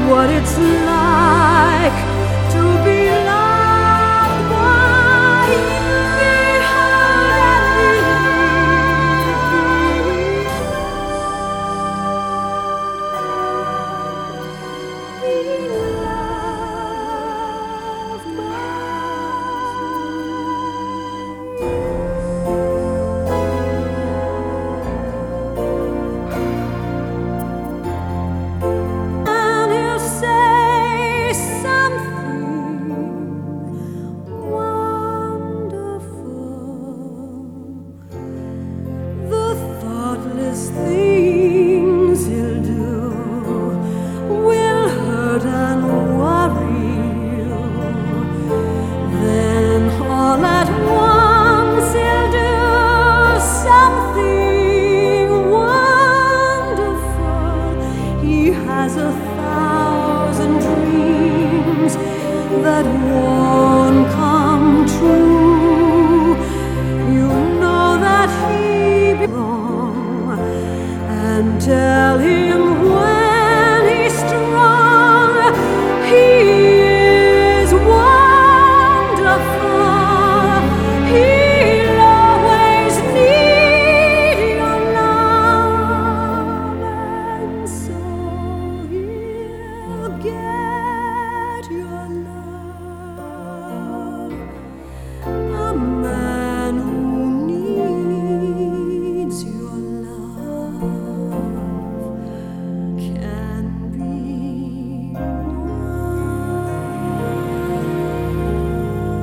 what it's like to be loved by you. Be heard and be loved by things he'll do will hurt and worry you. Then all at once he'll do something wonderful. He has 1,000 dreams that won't come true. You know that he belongs until he